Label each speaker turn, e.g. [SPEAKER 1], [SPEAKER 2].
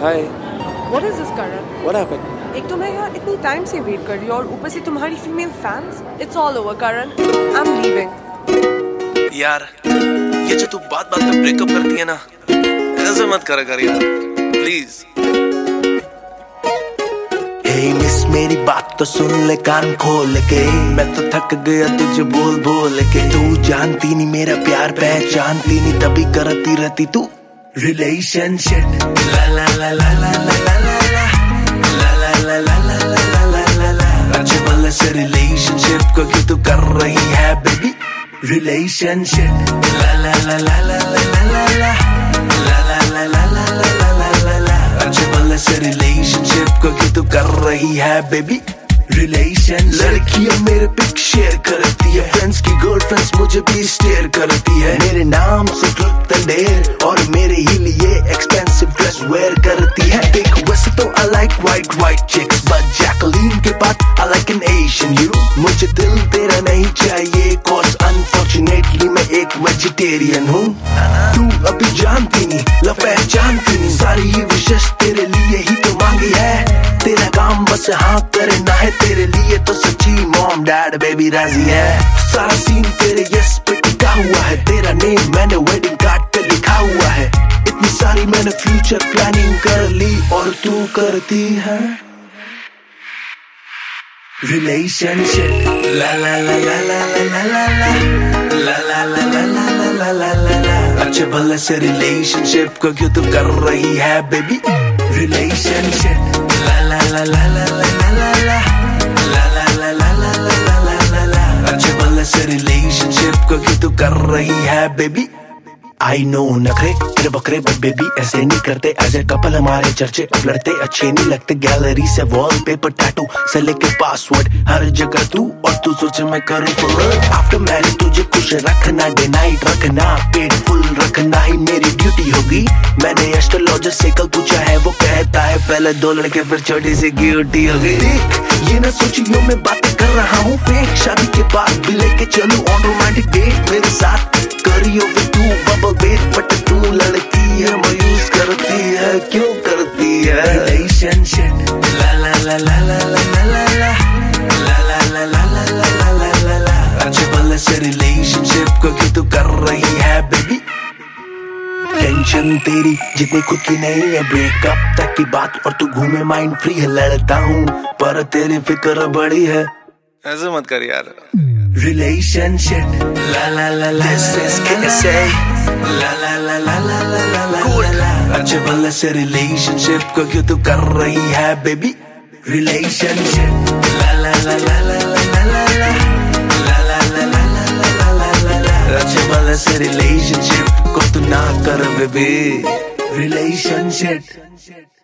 [SPEAKER 1] Hi.
[SPEAKER 2] What is this, Karan?
[SPEAKER 1] What happened?
[SPEAKER 2] एक तो मैं यहाँ इतनी टाइम से वेट कर रही हूँ और ऊपर से तुम्हारी female fans. It's all over, Karan. I'm leaving.
[SPEAKER 1] यार ये जो तू बात बात में ब्रेकअप करती है ना, ऐसे मत करा कर यार, प्लीज।
[SPEAKER 3] हे मिस मेरी बात तो सुन ले कान खोल के, मैं तो थक गया तुझे बोल बोल के। तू जानती नहीं मेरा प्यार पहचानती नहीं, तभी करती रहती तू रिलेशनशिप। ला ला ला ला ला ला ला ला ला ला ला ला ला ला ला ला। अच्छे भले से रिलेशनशिप को क्यों तू कर रही है बेबी रिलेशनशिप। ला ला ला ला ला ला ला ला ला ला ला ला ला ला ला ला। अच्छे भले से रिलेशनशिप को क्यों तू कर रही है बेबी रिलेशन। लड़कियां मेरे पिक शेयर करती है, फ्रेंड्स की गर्लफ्रेंड्स मुझे भी स्टेयर करती है। मेरे नाम से ट्रुथ एंड डेयर और मेरे ही लिए एक्सपेंसिव ड्रेस वेयर करती है। देख वैसे तो I like white chicks, but Jacqueline के बाद I like an Asian you. मुझे दिल तेरा नहीं चाहिए, कॉज अनफॉर्चुनेटली मैं एक वेजिटेरियन हूँ। तू अभी जानती नहीं, ला पहचानती नहीं, सारी ये विशेष तेरे लिए ही तो मांगी है। तेरा काम बस हाँ करे ना है, तेरे लिए तो सच्ची मॉम डैड बेबी राजी है। सारा सीन तेरे यस पे टिका हुआ है, तेरा नेम मैंने वेडिंग कार्ड पे लिखा हुआ है। इतनी सारी मैंने फ्यूचर प्लानिंग कर ली और तू करती है रिलेशनशिप। ला ला ला ला ला ला ला ला ला ला ला ला ला ला ला ला। अच्छे भले से रिलेशनशिप को क्यों तू कर रही है बेबी रिलेशनशिप। ला ला ला ला ला ला ला ला ला ला ला ला ला ला ला ला। अच्छे भले से रिलेशनशिप को क्यों तू कर रही है बेबी। आई नो नखरे तेरे बकरे बट बेबी ऐसे नहीं करते, एज ए कपल हमारे चर्चे अब लड़ते अच्छे नहीं लगते। गैलरी से वॉलपेपर टैटू से लेके पासवर्ड हर जगह तू, और तू सोचे मैं करूँ फॉरवर्ड। आफ्टर मैरिज तुझे खुश रखना, डे नाइट रखना, पेट फुल रखना ही मेरी ड्यूटी होगी। मैंने एस्ट्रोलॉजर से कल पूछा है, वो कहता है पहले 2 लड़के फिर छोटी सी क्यूटी होगी। देख ये ना सोचियो मैं बातें कर रहा हूँ फेक, शादी के बाद भी लेके चलूं ऑन रोमांटिक डेट मेरे साथ। करियो फिर तू बबल बेट, बट तू लड़की है मायूस करती है, क्यों करती है रिलेशनशिप। ला ला ला ला ला ला ला ला ला ला ला ला ला ला ला ला ला। अच्छे भले से रिलेशनशिप को क्यों तू कर रही है बेबी। टेंशन तेरी जितनी खुद की नहीं है, ब्रेकअप तक की बात और तू घूमे माइंड फ्री है। लड़ता हूँ पर तेरी फिक्र बड़ी है,
[SPEAKER 1] ऐसे मत कर यार।
[SPEAKER 3] रिलेशनशिप। ला ला ला ला ला ला ला ला ला ला। अच्छे भले से रिलेशनशिप को क्यों तू कर रही है बेबी रिलेशनशिप। ला ला ला ला ला ला ला ला ला ला ला ला ला ला। अच्छे भले से रिलेशनशिप को तू ना कर बेबी रिलेशनशिप।